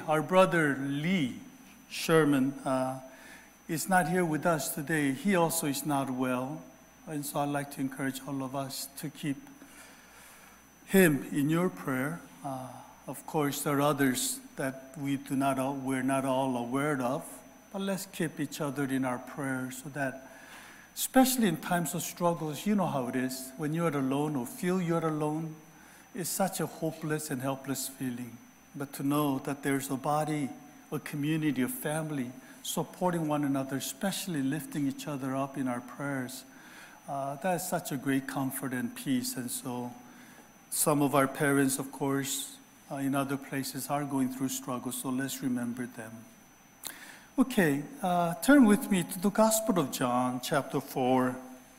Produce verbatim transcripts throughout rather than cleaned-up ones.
our brother Lee Sherman uh, is not here with us today. He also is not well. And so I'd like to encourage all of us to keep him in your prayer. Uh, of course, there are others that we do not all, we're not all aware of, but let's keep each other in our prayers so that, especially in times of struggles, you know how it is. When you're alone or feel you're alone, it's such a hopeless and helpless feeling. But to know that there's a body, a community, a family supporting one another, especially lifting each other up in our prayers, uh, that's such a great comfort and peace. And so some of our parents, of course, uh, in other places are going through struggles, so let's remember them. Okay, uh, turn with me to the Gospel of John, chapter four.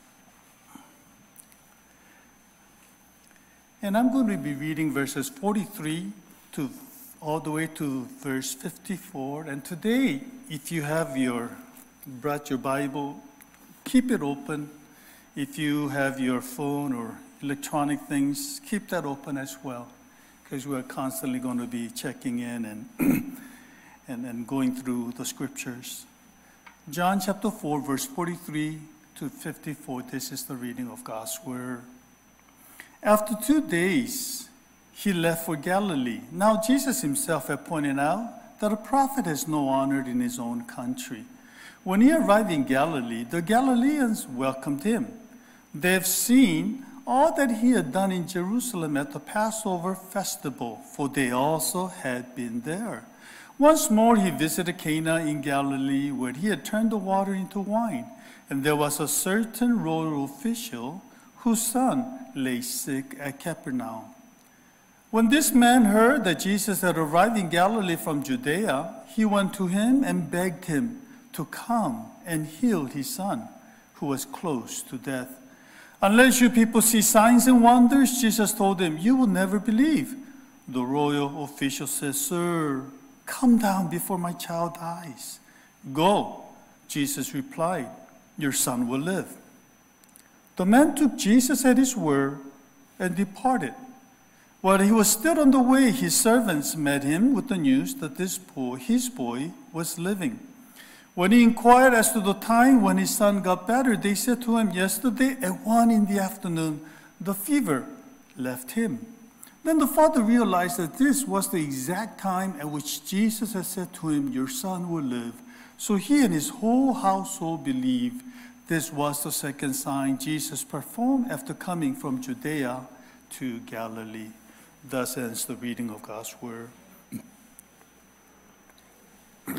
And I'm going to be reading verses forty-three to all the way to verse fifty-four. And today, if you have your, brought your Bible, keep it open. If you have your phone or electronic things, keep that open as well, because we're constantly going to be checking in and, and, and going through the scriptures. John chapter four, verse forty-three to fifty-four, this is the reading of God's word. After two days, he left for Galilee. Now Jesus himself had pointed out that a prophet has no honor in his own country. When he arrived in Galilee, the Galileans welcomed him. They have seen all that he had done in Jerusalem at the Passover festival, for they also had been there. Once more he visited Cana in Galilee, where he had turned the water into wine. And there was a certain royal official whose son lay sick at Capernaum. When this man heard that Jesus had arrived in Galilee from Judea, he went to him and begged him to come and heal his son, who was close to death. Unless you people see signs and wonders, Jesus told him, you will never believe. The royal official said, Sir, come down before my child dies. Go, Jesus replied, your son will live. The man took Jesus at his word and departed. While he was still on the way, his servants met him with the news that this boy, his boy, was living. When he inquired as to the time when his son got better, they said to him, yesterday at one in the afternoon, the fever left him. Then the father realized that this was the exact time at which Jesus had said to him, your son will live. So he and his whole household believed. This was the second sign Jesus performed after coming from Judea to Galilee. Thus ends the reading of God's word. A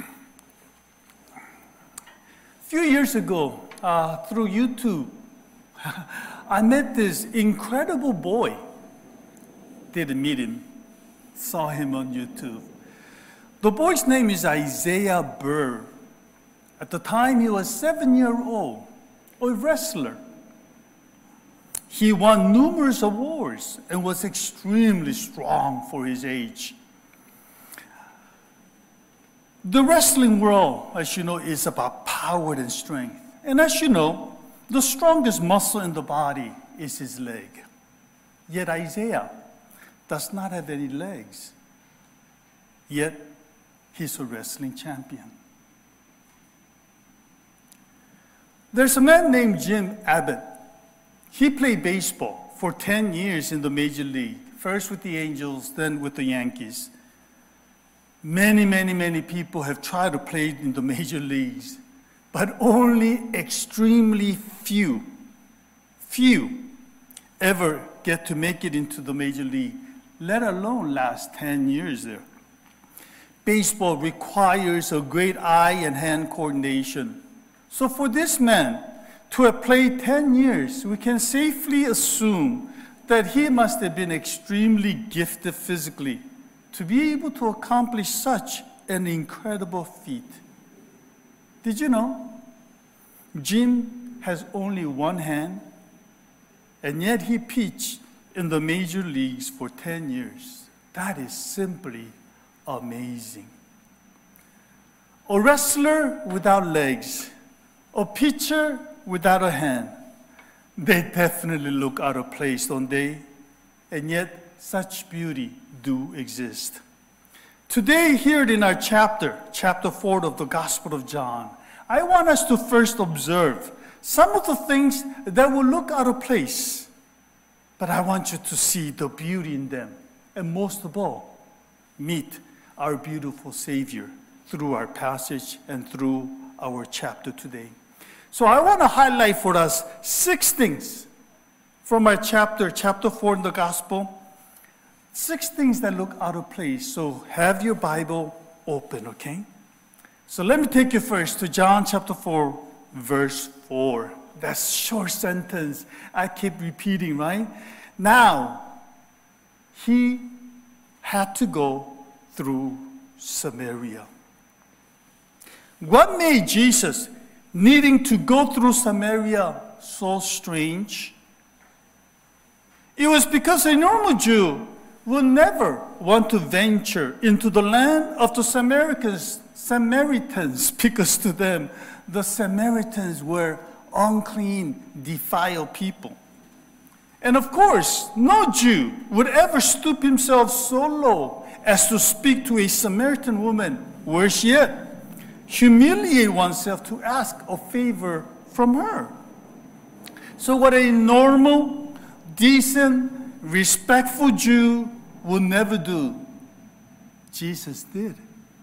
few years ago, uh, through YouTube, I met this incredible boy. Didn't meet him, saw him on YouTube. The boy's name is Isaiah Burr. At the time, he was seven years old, a wrestler. He won numerous awards and was extremely strong for his age. The wrestling world, as you know, is about power and strength. And as you know, the strongest muscle in the body is his leg. Yet Isaiah does not have any legs. Yet he's a wrestling champion. There's a man named Jim Abbott. He played baseball for ten years in the major league, first with the Angels, then with the Yankees. Many, many, many people have tried to play in the major leagues, but only extremely few, few ever get to make it into the major league, let alone last ten years there. Baseball requires a great eye and hand coordination. So for this man to have played ten years, we can safely assume that he must have been extremely gifted physically to be able to accomplish such an incredible feat. Did you know? Jim has only one hand, and yet he pitched in the major leagues for ten years. That is simply amazing. A wrestler without legs, a pitcher without a hand. They definitely look out of place, don't they? And yet, such beauty do exist. Today, here in our chapter, chapter four of the Gospel of John, I want us to first observe some of the things that will look out of place, but I want you to see the beauty in them. And most of all, meet our beautiful Savior through our passage and through our chapter today. So I want to highlight for us six things from our chapter, chapter four in the Gospel. Six things that look out of place. So have your Bible open, okay? So let me take you first to John chapter four, verse four. That short sentence I keep repeating, right? Now, he had to go through Samaria. What made Jesus needing to go through Samaria so strange? It was because a normal Jew would never want to venture into the land of the Samaritans, Samaritans, because to them, the Samaritans were unclean, defiled people. And of course, no Jew would ever stoop himself so low as to speak to a Samaritan woman, worse yet, humiliate oneself to ask a favor from her. So what a normal, decent, respectful Jew would never do, Jesus did.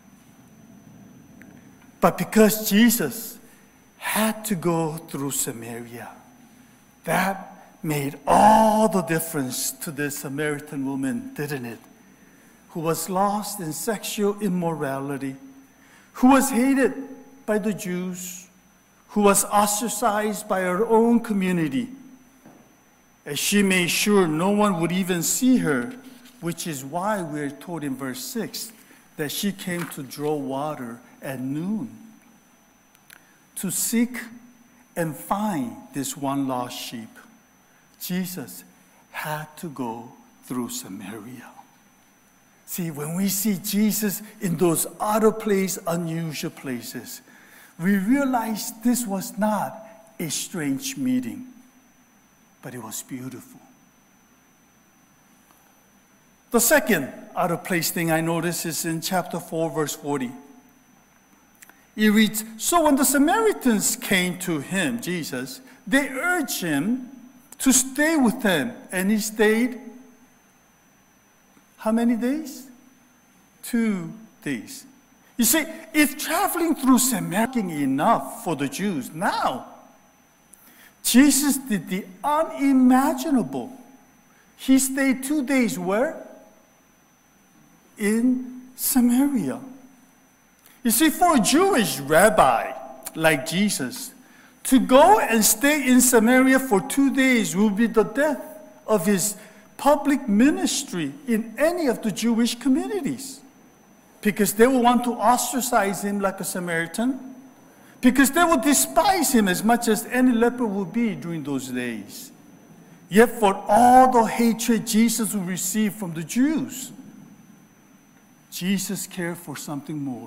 But because Jesus had to go through Samaria, that made all the difference to this Samaritan woman, didn't it? Who was lost in sexual immorality, who was hated by the Jews, who was ostracized by her own community, as she made sure no one would even see her, which is why we're told in verse six that she came to draw water at noon, to seek and find this one lost sheep. Jesus had to go through Samaria. See, when we see Jesus in those out of place, unusual places, we realize this was not a strange meeting, but it was beautiful. The second out of place thing I notice is in chapter four, verse forty. It reads, so when the Samaritans came to him, Jesus, they urged him to stay with them. And he stayed, how many days? Two days. You see, if traveling through Samaria was enough for the Jews, now Jesus did the unimaginable. He stayed two days where? In Samaria. You see, for a Jewish rabbi like Jesus, to go and stay in Samaria for two days will be the death of his public ministry in any of the Jewish communities. Because they will want to ostracize him like a Samaritan. Because they will despise him as much as any leper would be during those days. Yet for all the hatred Jesus will receive from the Jews, Jesus cared for something more.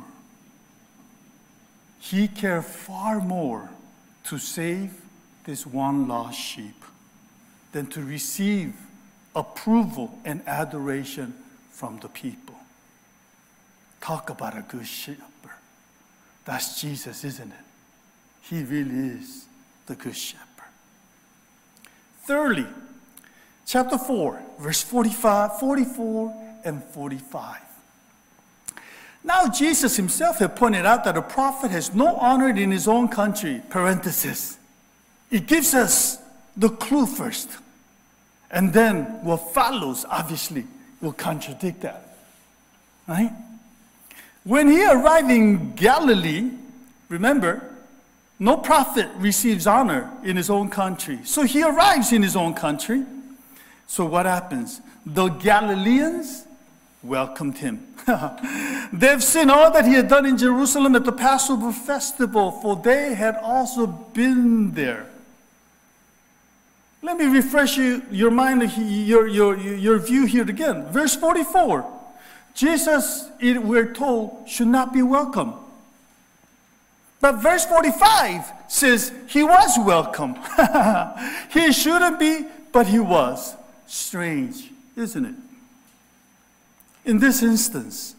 He cared far more to save this one lost sheep than to receive approval and adoration from the people. Talk about a good shepherd. That's Jesus, isn't it? He really is the good shepherd. Thirdly, chapter four, verse forty-five, forty-four, and forty-five. Now Jesus himself had pointed out that a prophet has no honor in his own country, parenthesis. It gives us the clue first. And then what follows, obviously, will contradict that. Right? When he arrived in Galilee, remember, no prophet receives honor in his own country. So he arrives in his own country. So what happens? The Galileans welcomed him. They've seen all that he had done in Jerusalem at the Passover festival, for they had also been there. Let me refresh you, your mind, your, your, your view here again. Verse forty-four. Jesus, it, we're told, should not be welcome. But verse forty-five says he was welcome. He shouldn't be, but he was. Strange, isn't it? In this instance,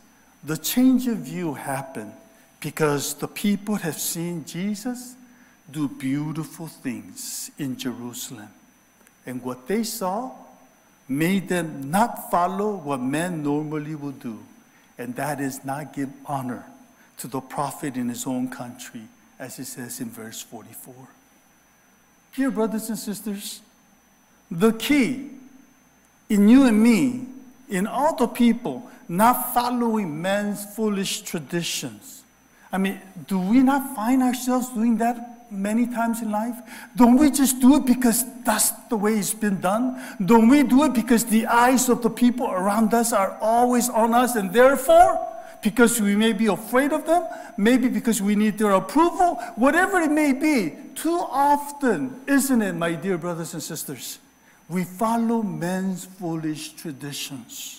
The change of view happened because the people have seen Jesus do beautiful things in Jerusalem. And what they saw made them not follow what men normally would do, and that is not give honor to the prophet in his own country, as it says in verse forty-four. Dear brothers and sisters, the key in you and me, in all the people, not following men's foolish traditions. I mean, do we not find ourselves doing that many times in life? Don't we just do it because that's the way it's been done? Don't we do it because the eyes of the people around us are always on us, and therefore, because we may be afraid of them, maybe because we need their approval, whatever it may be, too often, isn't it, my dear brothers and sisters, we follow men's foolish traditions.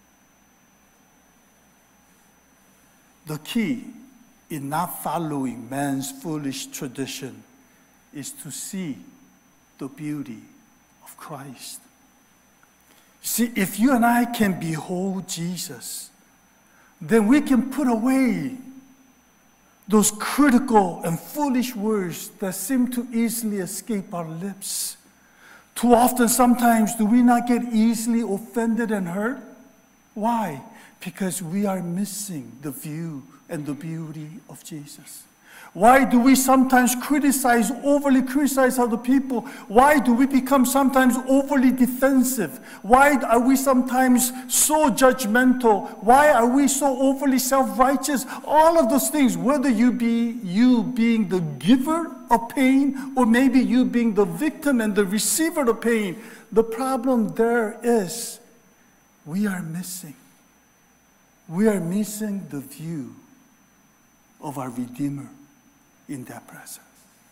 The key in not following man's foolish tradition is to see the beauty of Christ. See, if you and I can behold Jesus, then we can put away those critical and foolish words that seem to easily escape our lips. Too often, sometimes, do we not get easily offended and hurt? Why? Because we are missing the view and the beauty of Jesus. Why do we sometimes criticize, overly criticize other people? Why do we become sometimes overly defensive? Why are we sometimes so judgmental? Why are we so overly self-righteous? All of those things, whether you be you being the giver of pain or maybe you being the victim and the receiver of pain, the problem there is we are missing. We are missing the view of our Redeemer in that presence.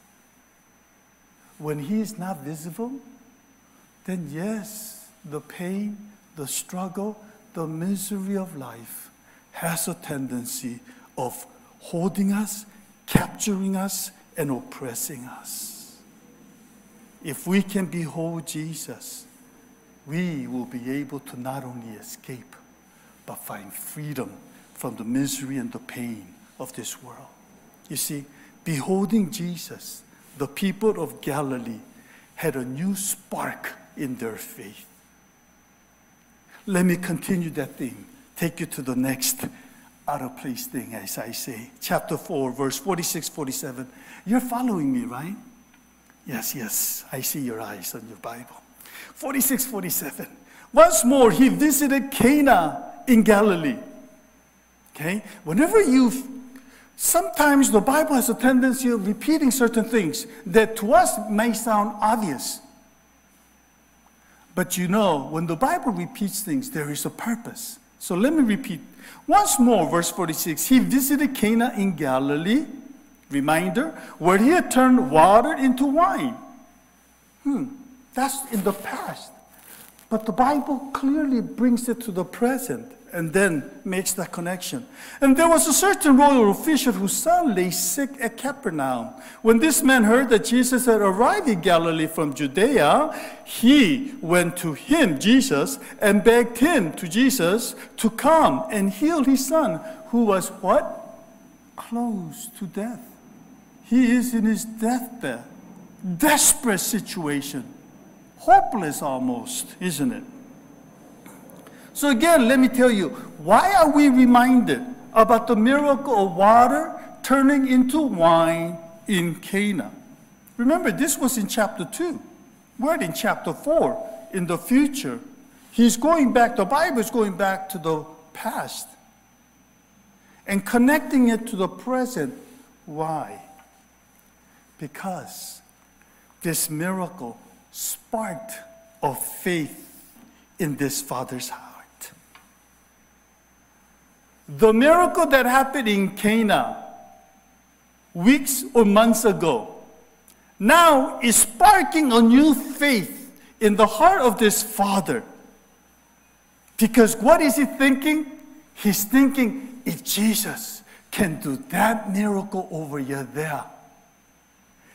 When he is not visible, then yes, the pain, the struggle, the misery of life has a tendency of holding us, capturing us, and oppressing us. If we can behold Jesus, we will be able to not only escape, but find freedom from the misery and the pain of this world. You see, beholding Jesus, the people of Galilee had a new spark in their faith. Let me continue that thing, take you to the next out of place thing, as I say. Chapter four, verse forty-six, forty-seven. You're following me, right? Yes, yes, I see your eyes on your Bible. forty-six, forty-seven. Once more, he visited Cana in Galilee. Okay? Whenever you've Sometimes the Bible has a tendency of repeating certain things that to us may sound obvious. But you know, when the Bible repeats things, there is a purpose. So let me repeat. Once more, verse forty-six. He visited Cana in Galilee, reminder, where he had turned water into wine. Hmm, that's in the past. But the Bible clearly brings it to the present and then makes that connection. And there was a certain royal official whose son lay sick at Capernaum. When this man heard that Jesus had arrived in Galilee from Judea, he went to him, Jesus, and begged him, to Jesus, to come and heal his son, who was what? Close to death. He is in his deathbed. Desperate situation. Hopeless almost, isn't it? So again, let me tell you, why are we reminded about the miracle of water turning into wine in Cana? Remember, this was in chapter two. We're in chapter four, in the future. He's going back, the Bible is going back to the past and connecting it to the present. Why? Because this miracle sparked of faith in this father's heart. The miracle that happened in Cana weeks or months ago now is sparking a new faith in the heart of this father. Because what is he thinking? He's thinking, if Jesus can do that miracle over here there,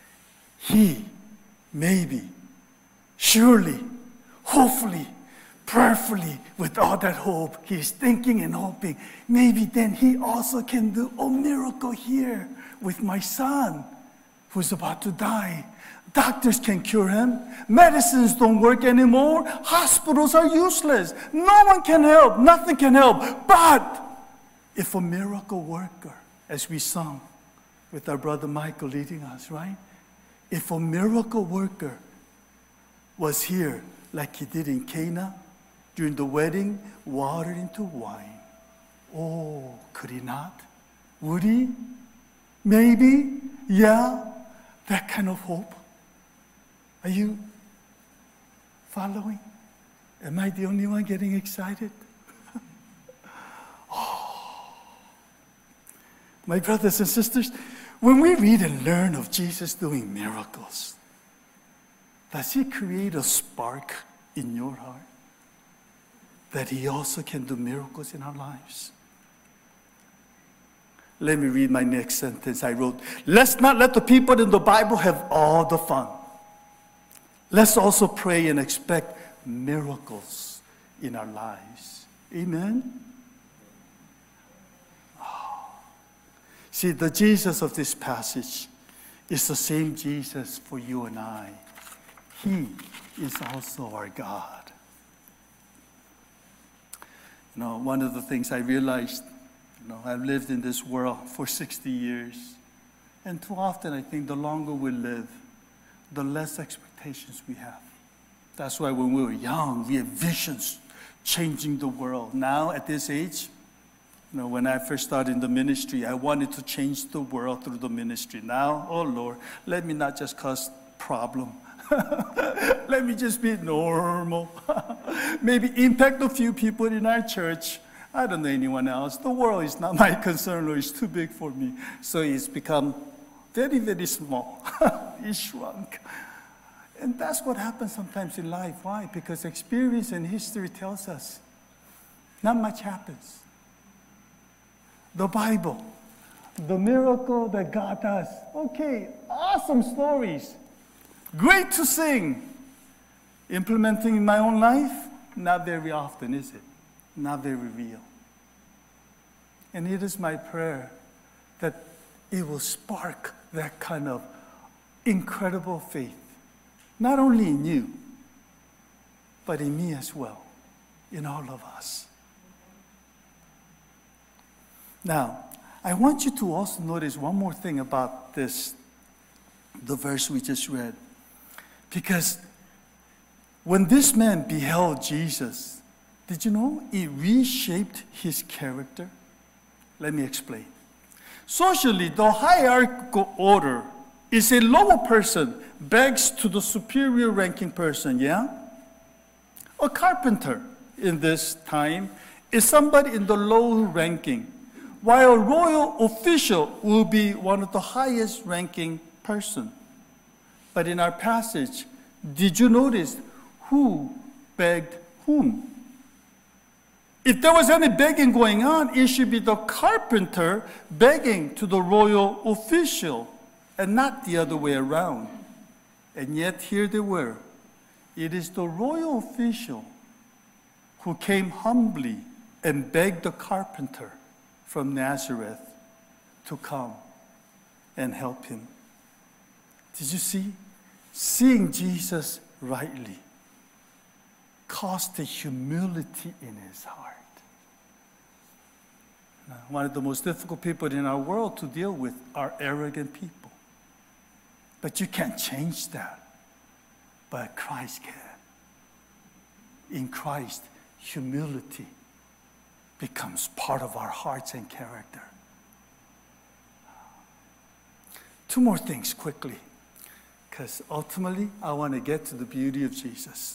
he, maybe, surely, hopefully, prayerfully with all that hope. He's thinking and hoping, maybe then he also can do a miracle here with my son who's about to die. Doctors can cure him. Medicines don't work anymore. Hospitals are useless. No one can help. Nothing can help. But if a miracle worker, as we sung with our brother Michael leading us, right? If a miracle worker was here like he did in Cana during the wedding, water into wine, oh, could he not? Would he? Maybe? Yeah? That kind of hope. Are you following? Am I the only one getting excited? Oh. My brothers and sisters, when we read and learn of Jesus doing miracles, does he create a spark in your heart that he also can do miracles in our lives? Let me read my next sentence I wrote. Let's not let the people in the Bible have all the fun. Let's also pray and expect miracles in our lives. Amen? Oh. See, the Jesus of this passage is the same Jesus for you and I. He is also our God. You know, one of the things I realized, you know, I've lived in this world for sixty years. And too often I think the longer we live, the less expectations we have. That's why when we were young, we had visions changing the world. Now, at this age, you know, when I first started in the ministry, I wanted to change the world through the ministry. Now, oh Lord, let me not just cause problem. Let me just be normal. Maybe impact a few people in our church. I don't know anyone else. The world is not my concern, or it's too big for me. So it's become very, very small. It shrunk. And that's what happens sometimes in life. Why? Because experience and history tells us not much happens. The Bible, the miracle that God does. Okay, awesome stories. Great to sing. Implementing in my own life? Not very often, is it? Not very real. And it is my prayer that it will spark that kind of incredible faith, not only in you, but in me as well, in all of us. Now, I want you to also notice one more thing about this, the verse we just read. Because when this man beheld Jesus, did you know it reshaped his character? Let me explain. Socially, the hierarchical order is a lower person begs to the superior ranking person, yeah? A carpenter in this time is somebody in the low ranking, while a royal official will be one of the highest ranking person. But in our passage, did you notice who begged whom? If there was any begging going on, it should be the carpenter begging to the royal official and not the other way around. And yet here they were. It is the royal official who came humbly and begged the carpenter from Nazareth to come and help him. Did you see? Seeing Jesus rightly caused a humility in his heart. Now, one of the most difficult people in our world to deal with are arrogant people. But you can't change that. But Christ can. In Christ, humility becomes part of our hearts and character. Two more things quickly, because ultimately I want to get to the beauty of Jesus.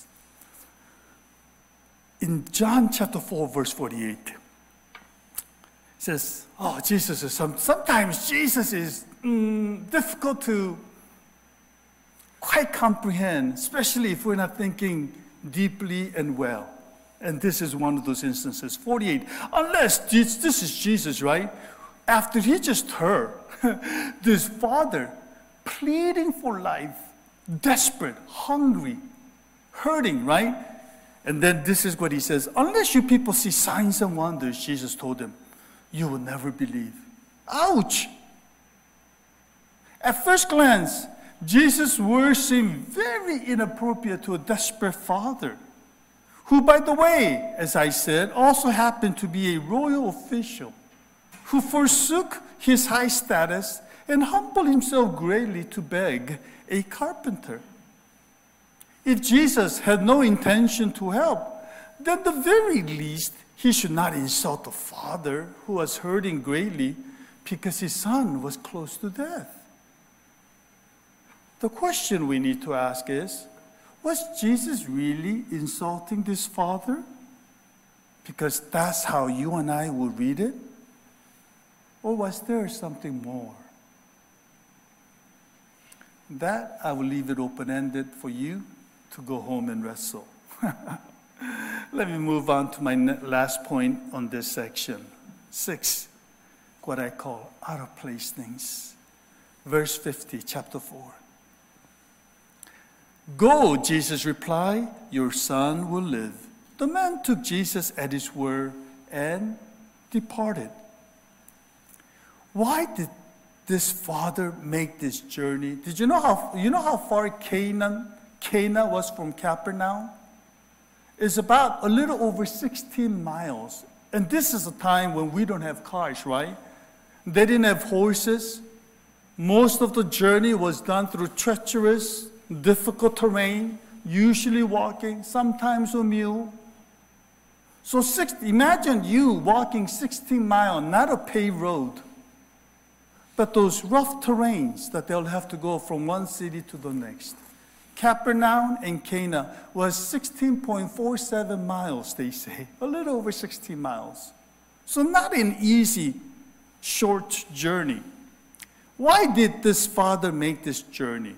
In John chapter four, verse forty-eight, it says, oh, Jesus is some, sometimes Jesus is mm, difficult to quite comprehend, especially if we're not thinking deeply and well. And this is one of those instances. forty-eight, unless this, this is Jesus, right? After he just heard this father pleading for life, desperate, hungry, hurting, right? And then this is what he says, unless you people see signs and wonders, Jesus told them, you will never believe. Ouch! At first glance, Jesus' words seem very inappropriate to a desperate father, who, by the way, as I said, also happened to be a royal official, who forsook his high status and humbled himself greatly to beg a carpenter. If Jesus had no intention to help, then at the very least, he should not insult the father who was hurting greatly because his son was close to death. The question we need to ask is, was Jesus really insulting this father? Because that's how you and I will read it? Or was there something more? That I will leave it open-ended for you to go home and wrestle. Let me move on to my last point on this section. Six, what I call out-of-place things. Verse fifty, chapter four. Go, Jesus replied, your son will live. The man took Jesus at his word and departed. Why did this father make this journey? Did you know how you know how far Canaan, Cana was from Capernaum? It's about a little over sixteen miles. And this is a time when we don't have cars, right? They didn't have horses. Most of the journey was done through treacherous, difficult terrain, usually walking, sometimes a mule. So six, imagine you walking sixteen miles, not a paved road, but those rough terrains that they'll have to go from one city to the next. Capernaum and Cana was sixteen point four seven miles, they say, a little over sixteen miles. So not an easy, short journey. Why did this father make this journey?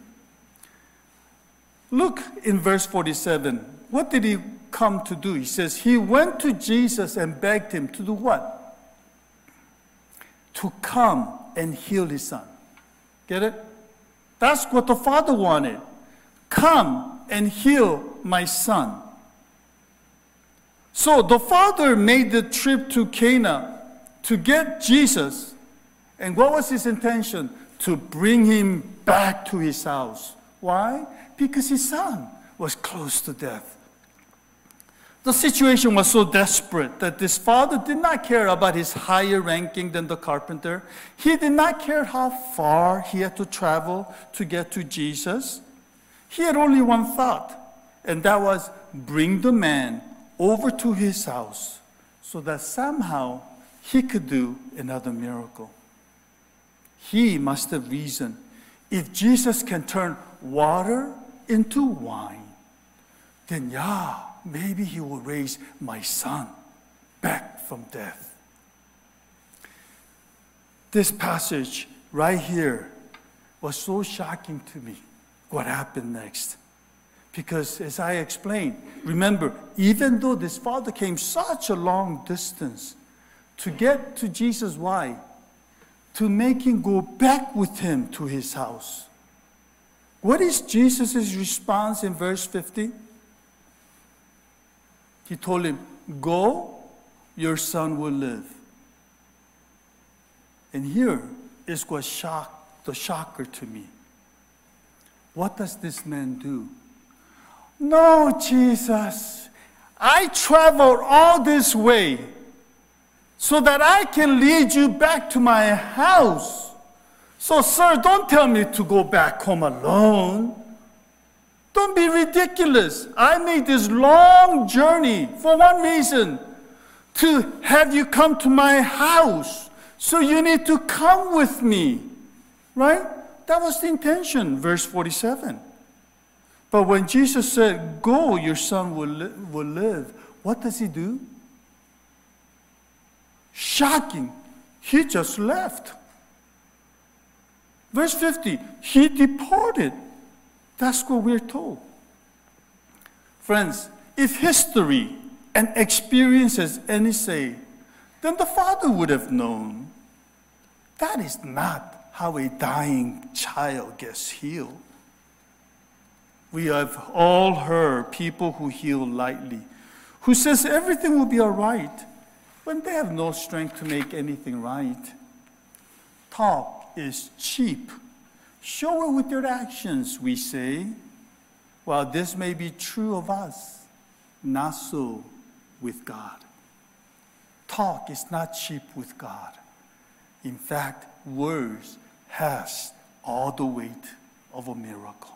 Look in verse forty-seven. What did he come to do? He says, he went to Jesus and begged him to do what? To come and heal his son. Get it? That's what the father wanted. Come and heal my son. So the father made the trip to Cana to get Jesus. And what was his intention? To bring him back to his house. Why? Because his son was close to death. The situation was so desperate that this father did not care about his higher ranking than the carpenter. He did not care how far he had to travel to get to Jesus. He had only one thought, and that was bring the man over to his house so that somehow he could do another miracle. He must have reasoned, if Jesus can turn water into wine, then yeah, maybe he will raise my son back from death. This passage right here was so shocking to me, what happened next. Because as I explained, remember, even though this father came such a long distance to get to Jesus, why? To make him go back with him to his house. What is Jesus' response in verse fifty? He told him, go, your son will live. And here is what shocked, the shocker to me. What does this man do? No, Jesus, I traveled all this way so that I can lead you back to my house. So, sir, don't tell me to go back home alone. Don't be ridiculous. I made this long journey for one reason, to have you come to my house. So you need to come with me, right? That was the intention, verse forty-seven. But when Jesus said, go, your son will, li- will live, what does he do? Shocking. He just left. Verse fifty, he departed. That's what we're told. Friends, if history and experience has any say, then the father would have known that is not how a dying child gets healed. We have all heard people who heal lightly, who says everything will be all right when they have no strength to make anything right. Talk is cheap. Show it with your actions, we say. While this may be true of us, not so with God. Talk is not cheap with God. In fact, words has all the weight of a miracle.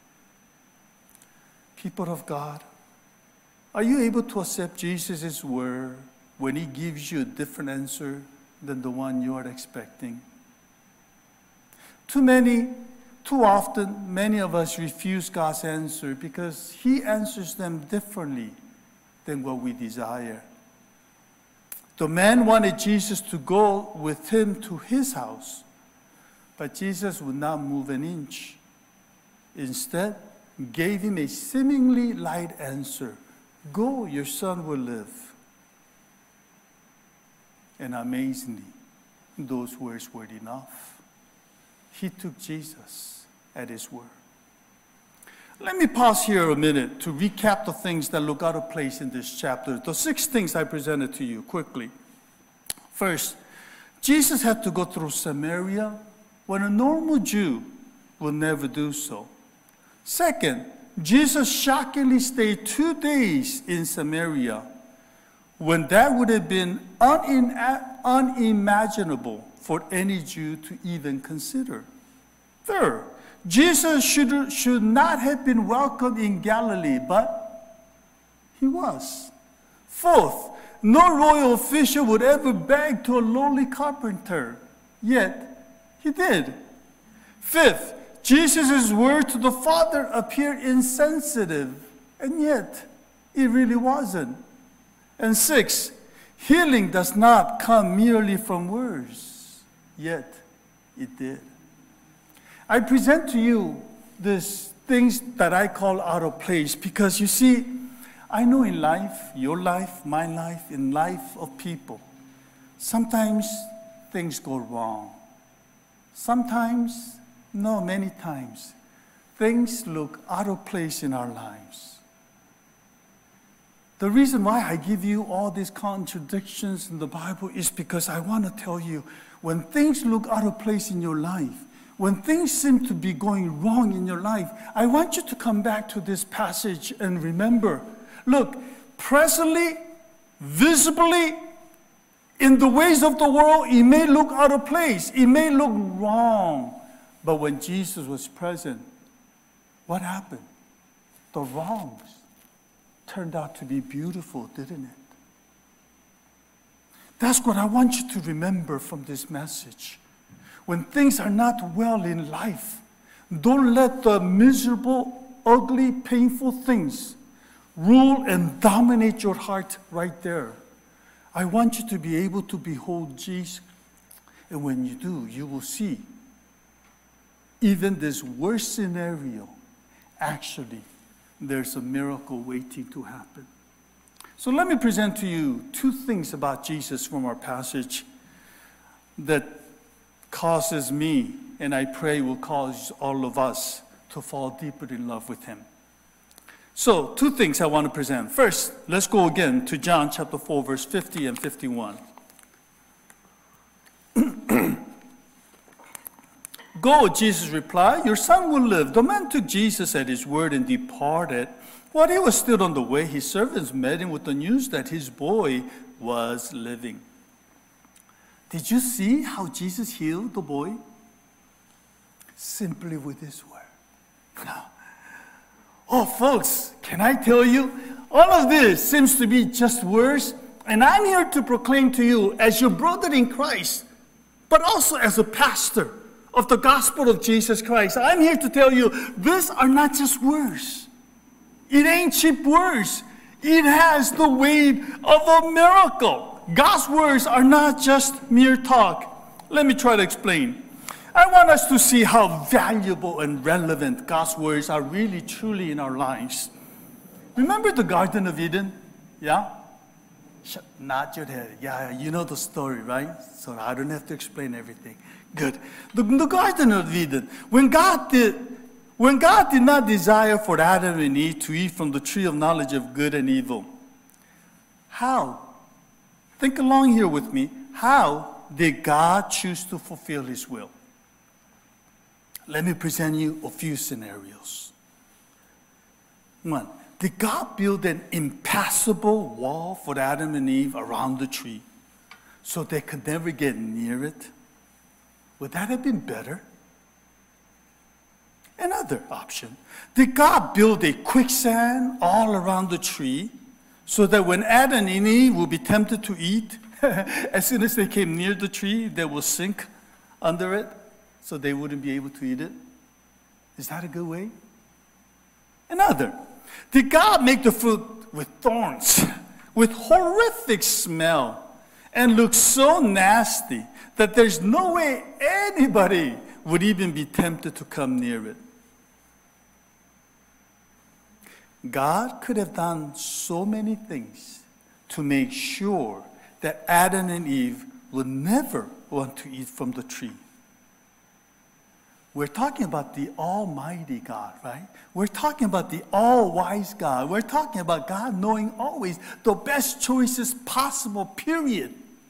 People of God, are you able to accept Jesus' word when he gives you a different answer than the one you are expecting? Too many, too often, many of us refuse God's answer because he answers them differently than what we desire. The man wanted Jesus to go with him to his house, but Jesus would not move an inch. Instead, gave him a seemingly light answer. Go, your son will live. And amazingly, those words were enough. He took Jesus at his word. Let me pause here a minute to recap the things that look out of place in this chapter. The six things I presented to you quickly. First, Jesus had to go through Samaria when a normal Jew would never do so. Second, Jesus shockingly stayed two days in Samaria when that would have been unin- unimaginable for any Jew to even consider. Third, Jesus should, should not have been welcomed in Galilee, but he was. Fourth, no royal official would ever beg to a lowly carpenter, yet he did. Fifth, Jesus' word to the Father appeared insensitive, and yet it really wasn't. And sixth, healing does not come merely from words, yet it did. I present to you these things that I call out of place because you see, I know in life, your life, my life, in life of people, sometimes things go wrong. Sometimes, no, many times, things look out of place in our lives. The reason why I give you all these contradictions in the Bible is because I want to tell you, when things look out of place in your life, when things seem to be going wrong in your life, I want you to come back to this passage and remember, look, presently, visibly, in the ways of the world, it may look out of place. It may look wrong. But when Jesus was present, what happened? The wrongs turned out to be beautiful, didn't it? That's what I want you to remember from this message. When things are not well in life, don't let the miserable, ugly, painful things rule and dominate your heart right there. I want you to be able to behold Jesus. And when you do, you will see even this worst scenario, actually, there's a miracle waiting to happen. So let me present to you two things about Jesus from our passage that causes me, and I pray will cause all of us to fall deeper in love with him. So, two things I want to present. First, let's go again to John chapter four, verse fifty and fifty-one. Go, Jesus replied, your son will live. The man took Jesus at his word and departed. While he was still on the way, his servants met him with the news that his boy was living. Did you see how Jesus healed the boy? Simply with his word. Oh, folks, can I tell you, all of this seems to be just words, and I'm here to proclaim to you as your brother in Christ, but also as a pastor of the gospel of Jesus Christ. I'm here to tell you, these are not just words. It ain't cheap words. It has the weight of a miracle. God's words are not just mere talk. Let me try to explain. I want us to see how valuable and relevant God's words are really truly in our lives. Remember the Garden of Eden? Yeah? Nod your head. Yeah, you know the story, right? So I don't have to explain everything. Good. The, the Garden of Eden, when God did, when God did not desire for Adam and Eve to eat from the tree of knowledge of good and evil, How? Think along here with me. How did God choose to fulfill his will? Let me present you a few scenarios. One, did God build an impassable wall for Adam and Eve around the tree so they could never get near it? Would that have been better? Another option, did God build a quicksand all around the tree so that when Adam and Eve will be tempted to eat, as soon as they came near the tree, they will sink under it so they wouldn't be able to eat it? Is that a good way? Another, did God make the fruit with thorns, with horrific smell, and look so nasty that there's no way anybody would even be tempted to come near it? God could have done so many things to make sure that Adam and Eve would never want to eat from the tree. We're talking about the Almighty God, right? We're talking about the all-wise God. We're talking about God knowing always the best choices possible, period.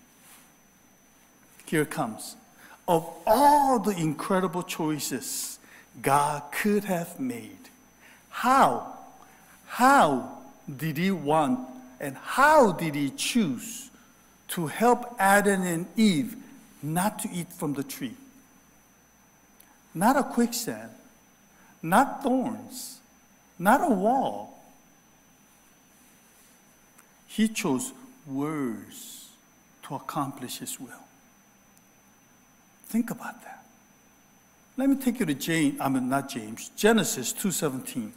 Here it comes. Of all the incredible choices God could have made, how, how did he want and how did he choose to help Adam and Eve not to eat from the tree? Not a quicksand, not thorns, not a wall. He chose words to accomplish his will. Think about that. Let me take you to James, I mean not James, Genesis two seventeen.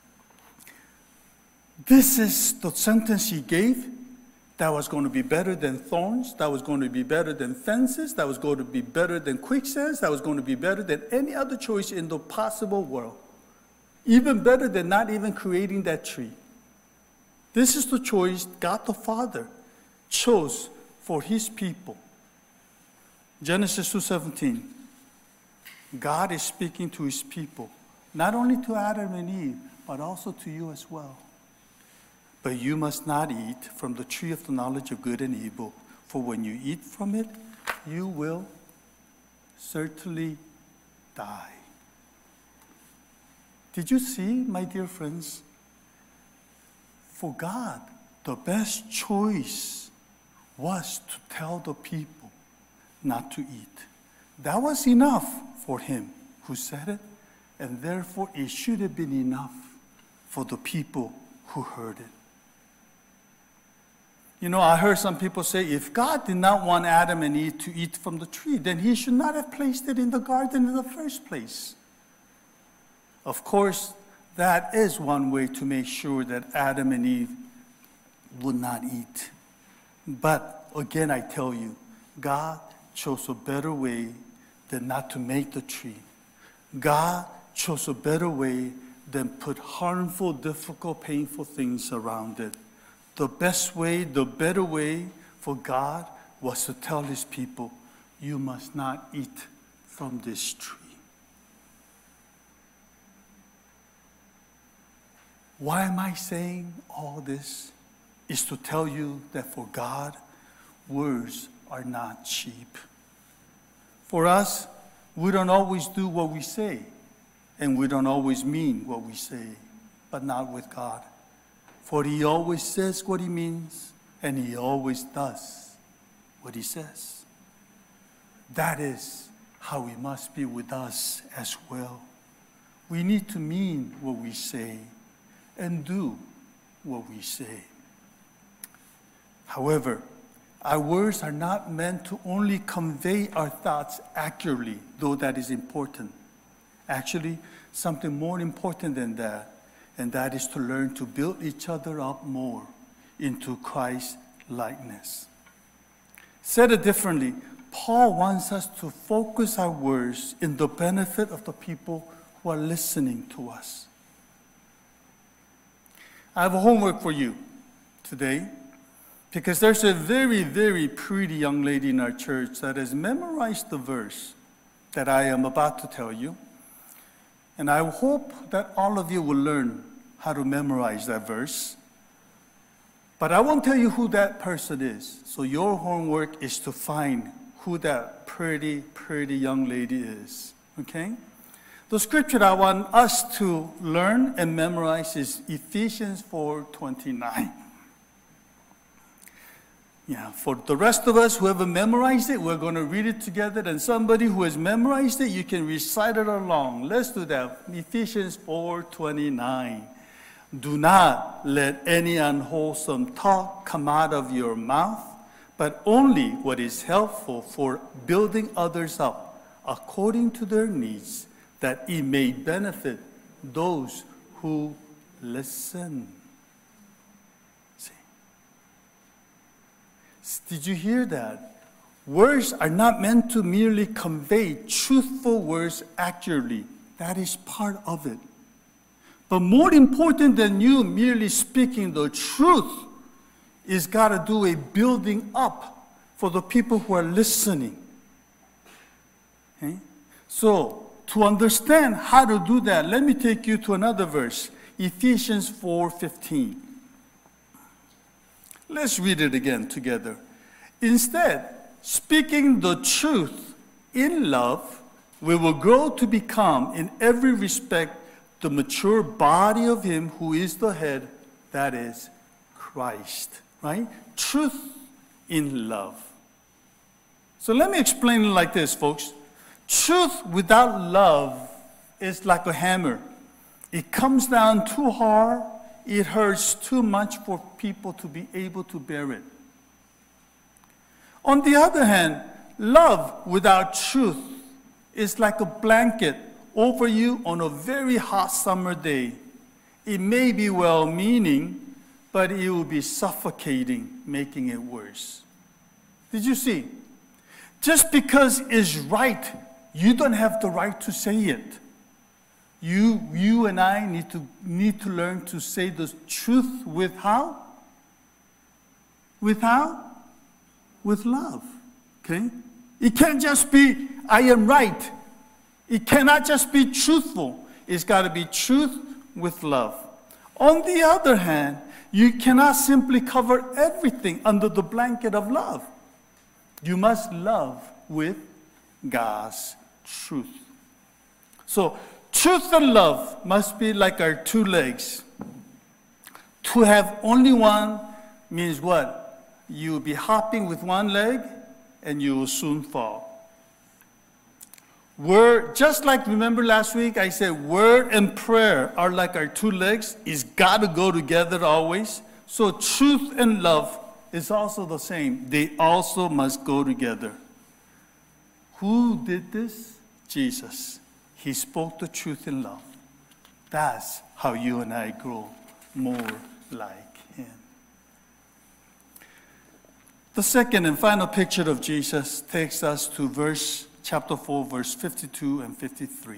This is the sentence he gave that was going to be better than thorns, that was going to be better than fences, that was going to be better than quicksands, that was going to be better than any other choice in the possible world. Even better than not even creating that tree. This is the choice God the Father chose for his people. Genesis two seventeen. God is speaking to his people, not only to Adam and Eve, but also to you as well. But you must not eat from the tree of the knowledge of good and evil, for when you eat from it, you will certainly die. Did you see, my dear friends? For God, the best choice was to tell the people not to eat. That was enough for him who said it, and therefore it should have been enough for the people who heard it. You know, I heard some people say, if God did not want Adam and Eve to eat from the tree, then he should not have placed it in the garden in the first place. Of course, that is one way to make sure that Adam and Eve would not eat. But again, I tell you, God chose a better way than not to make the tree. God chose a better way than put harmful, difficult, painful things around it. The best way, the better way for God was to tell his people, you must not eat from this tree. Why am I saying all this? Is to tell you that for God, words are not cheap. For us, we don't always do what we say, and we don't always mean what we say, but not with God. For he always says what he means, and he always does what he says. That is how it must be with us as well. We need to mean what we say and do what we say. However, our words are not meant to only convey our thoughts accurately, though that is important. Actually, something more important than that, and that is to learn to build each other up more into Christ's likeness. Said it differently, Paul wants us to focus our words in the benefit of the people who are listening to us. I have a homework for you today, because there's a very, very pretty young lady in our church that has memorized the verse that I am about to tell you. And I hope that all of you will learn how to memorize that verse. But I won't tell you who that person is. So your homework is to find who that pretty, pretty young lady is. Okay? The scripture I want us to learn and memorize is Ephesians four twenty-nine. Yeah, for the rest of us who haven't memorized it, we're going to read it together. And somebody who has memorized it, you can recite it along. Let's do that. Ephesians four twenty-nine. Do not let any unwholesome talk come out of your mouth, but only what is helpful for building others up according to their needs, that it may benefit those who listen. See? Did you hear that? Words are not meant to merely convey truthful words accurately. That is part of it. But more important than you merely speaking the truth is got to do a building up for the people who are listening. Okay? So, to understand how to do that, let me take you to another verse, Ephesians four fifteen. Let's read it again together. Instead, speaking the truth in love, we will grow to become, in every respect, the mature body of Him who is the head, that is Christ. Right? Truth in love. So let me explain it like this, folks. Truth without love is like a hammer. It comes down too hard. It hurts too much for people to be able to bear it. On the other hand, love without truth is like a blanket over you on a very hot summer day. It may be well-meaning, but it will be suffocating, making it worse. Did you see? Just because it's right, you don't have the right to say it. You, you and I need to, need to learn to say the truth with how? With how? With love. Okay? It can't just be, I am right. It cannot just be truthful. It's got to be truth with love. On the other hand, you cannot simply cover everything under the blanket of love. You must love with God's truth. So, truth and love must be like our two legs. To have only one means what? You'll be hopping with one leg and you will soon fall. Word, just like, remember last week I said word and prayer are like our two legs. It's got to go together always. So truth and love is also the same. They also must go together. Who did this? Jesus. He spoke the truth in love. That's how you and I grow more like Him. The second and final picture of Jesus takes us to verse chapter four, verse fifty-two and fifty-three.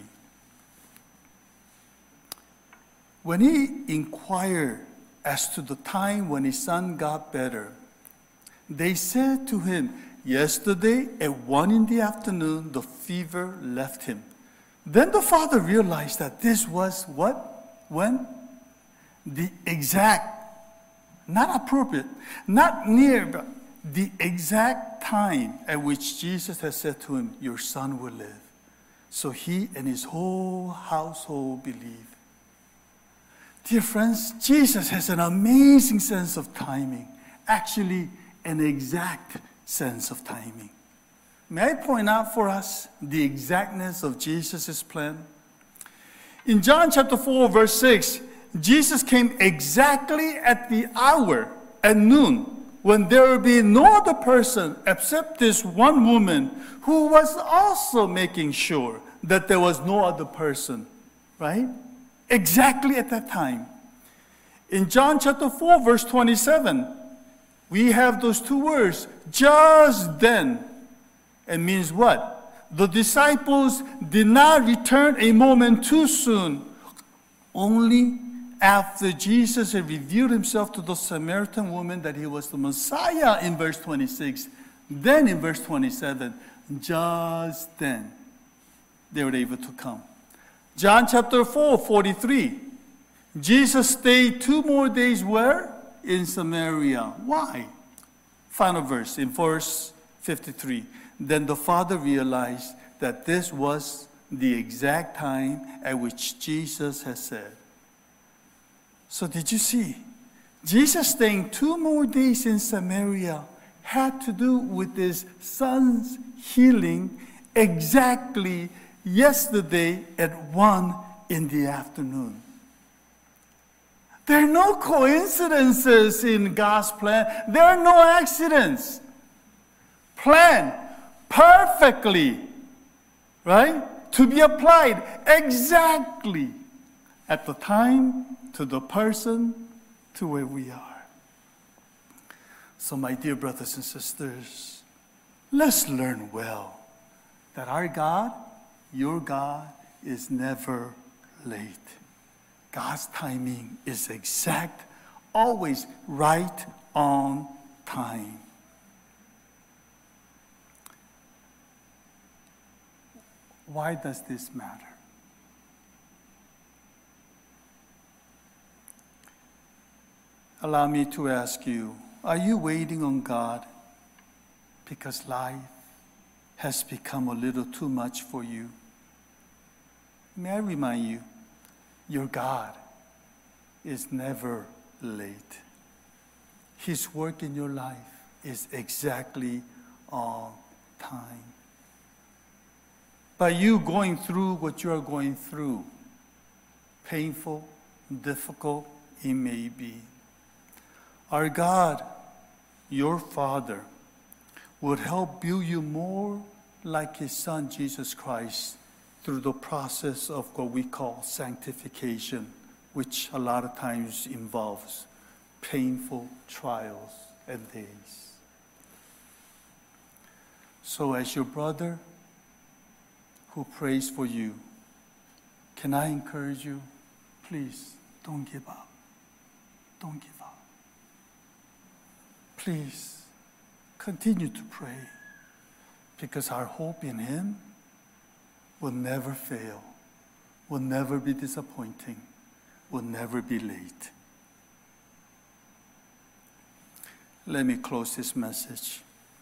When He inquired as to the time when His son got better, they said to Him, yesterday at one in the afternoon, the fever left him. Then the father realized that this was what? When? The exact, not appropriate, not near, but the exact time at which Jesus had said to him, your son will live. So he and his whole household believed. Dear friends, Jesus has an amazing sense of timing. Actually, an exact sense of timing. May I point out for us the exactness of Jesus' plan? In John chapter four, verse six, Jesus came exactly at the hour at noon, when there will be no other person except this one woman who was also making sure that there was no other person, right? Exactly at that time. In John chapter four, verse twenty-seven, we have those two words, just then. It means what? The disciples did not return a moment too soon. Only after Jesus had revealed Himself to the Samaritan woman that He was the Messiah in verse twenty-six. Then in verse twenty-seven, just then, they were able to come. John chapter four, forty-three. Jesus stayed two more days where? in Samaria. Why? Final verse in verse fifty-three. Then the father realized that this was the exact time at which Jesus had said. So did you see? Jesus staying two more days in Samaria had to do with his son's healing exactly yesterday at one in the afternoon. There are no coincidences in God's plan. There are no accidents. Planned perfectly, right? To be applied exactly at the time, to the person, to where we are. So my dear brothers and sisters, let's learn well that our God, your God, is never late. God's timing is exact, always right on time. Why does this matter? Allow me to ask you, are you waiting on God because life has become a little too much for you? May I remind you, your God is never late. His work in your life is exactly on time. By you going through what you are going through, painful, difficult it may be, our God, your Father, would help build you more like His Son, Jesus Christ, through the process of what we call sanctification, which a lot of times involves painful trials and days. So as your brother who prays for you, can I encourage you? Please, don't give up. Don't give up. Please, continue to pray, because our hope in Him will never fail, will never be disappointing, will never be late. Let me close this message.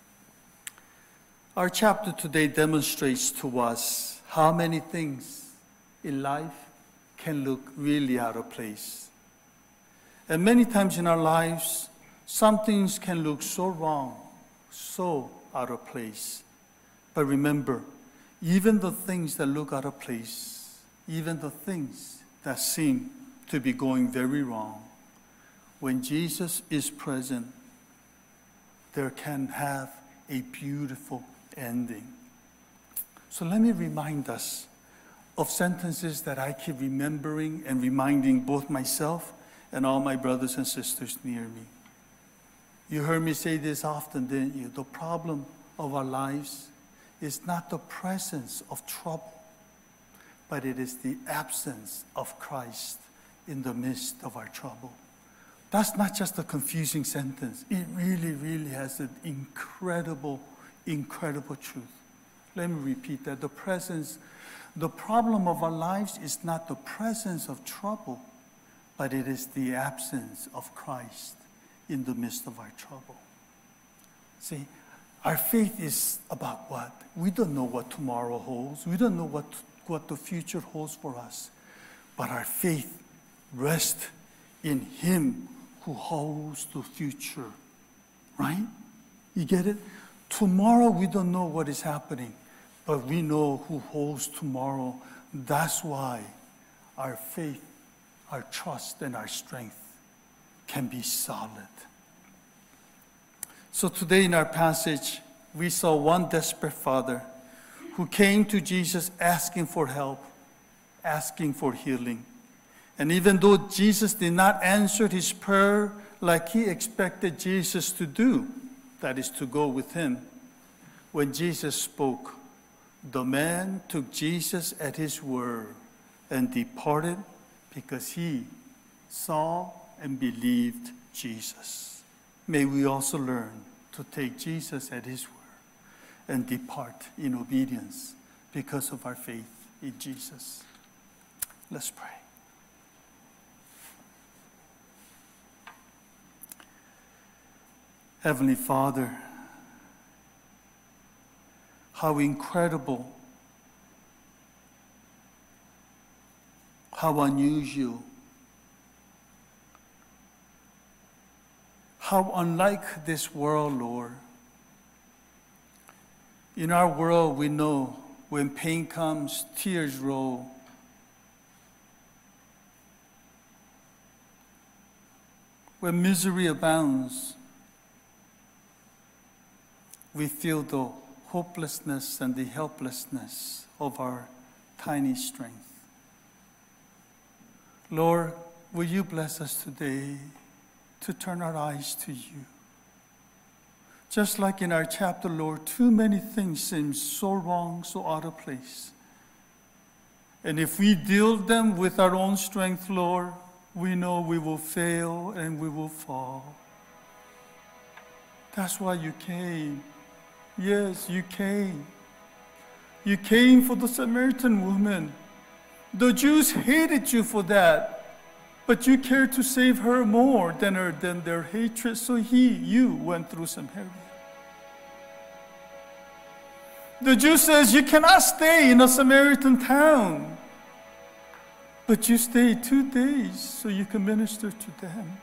Our chapter today demonstrates to us how many things in life can look really out of place. And many times in our lives, some things can look so wrong, so out of place. But remember, even the things that look out of place, even the things that seem to be going very wrong, when Jesus is present, there can have a beautiful ending. So let me remind us of sentences that I keep remembering and reminding both myself and all my brothers and sisters near me. You heard me say this often, didn't you? The problem of our lives is not the presence of trouble, but it is the absence of Christ in the midst of our trouble. That's not just a confusing sentence. It really, really has an incredible, incredible truth. Let me repeat that. The presence, the problem of our lives is not the presence of trouble, but it is the absence of Christ in the midst of our trouble. See, our faith is about what? We don't know what tomorrow holds. We don't know what, what the future holds for us. But our faith rests in Him who holds the future. Right? You get it? Tomorrow we don't know what is happening, but we know who holds tomorrow. That's why our faith, our trust, and our strength can be solid. So today in our passage, we saw one desperate father who came to Jesus asking for help, asking for healing. And even though Jesus did not answer his prayer like he expected Jesus to do, that is to go with him, when Jesus spoke, the man took Jesus at his word and departed because he saw and believed Jesus. May we also learn to take Jesus at His word and depart in obedience because of our faith in Jesus. Let's pray. Heavenly Father, how incredible, how unusual, how unlike this world, Lord. In our world, we know when pain comes, tears roll. When misery abounds, we feel the hopelessness and the helplessness of our tiny strength. Lord, will you bless us today to turn our eyes to you? Just like in our chapter, Lord, too many things seem so wrong, so out of place. And if we deal them with our own strength, Lord, we know we will fail and we will fall. That's why you came. Yes, you came. You came for the Samaritan woman. The Jews hated you for that, but you cared to save her more than, her, than their hatred, so he, you went through Samaria. The Jew says you cannot stay in a Samaritan town, but you stayed two days so you can minister to them.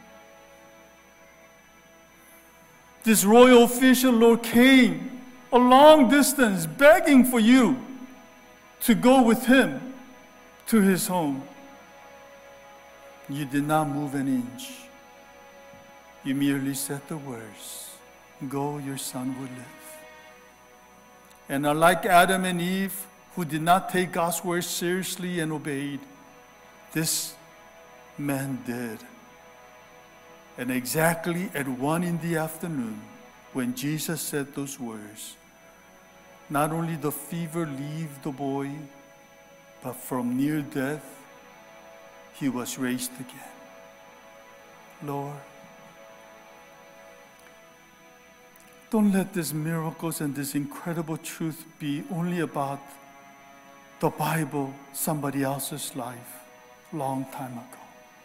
This royal official, Lord, came a long distance begging for you to go with him to his home. You did not move an inch. You merely said the words, "Go, your son will live." And unlike Adam and Eve, who did not take God's word seriously and obeyed, this man did. And exactly at one in the afternoon, when Jesus said those words, not only the fever left the boy, but from near death, he was raised again. Lord, don't let these miracles and this incredible truth be only about the Bible, somebody else's life, long time ago.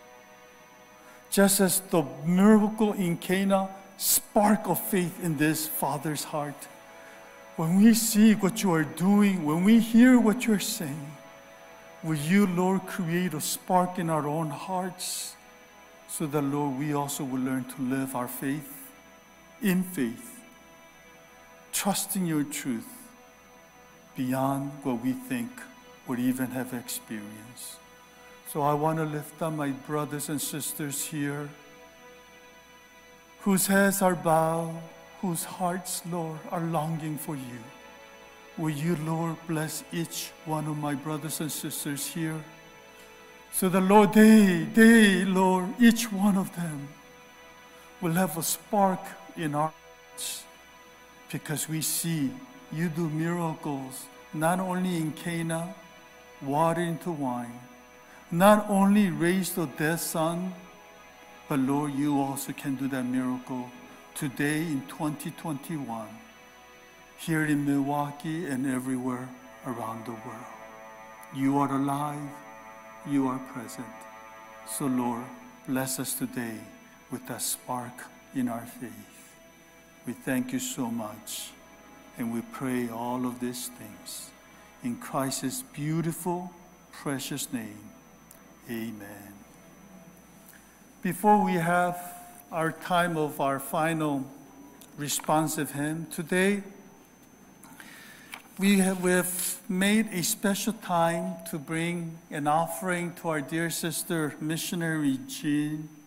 Just as the miracle in Cana spark of faith in this father's heart, when we see what you are doing, when we hear what you are saying, will you, Lord, create a spark in our own hearts so that, Lord, we also will learn to live our faith in faith, trusting your truth beyond what we think or even have experienced. So I want to lift up my brothers and sisters here whose heads are bowed, whose hearts, Lord, are longing for you. Will you, Lord, bless each one of my brothers and sisters here so that, Lord, they, they, Lord, each one of them will have a spark in our hearts because we see you do miracles not only in Cana, water into wine, not only raise the dead son, but Lord, you also can do that miracle today in twenty twenty-one, here in Milwaukee and everywhere around the world. You are alive, you are present. So Lord, bless us today with that spark in our faith. We thank you so much, and we pray all of these things in Christ's beautiful, precious name. Amen. Before we have our time of our final responsive hymn today, we have, we have made a special time to bring an offering to our dear sister, missionary Jean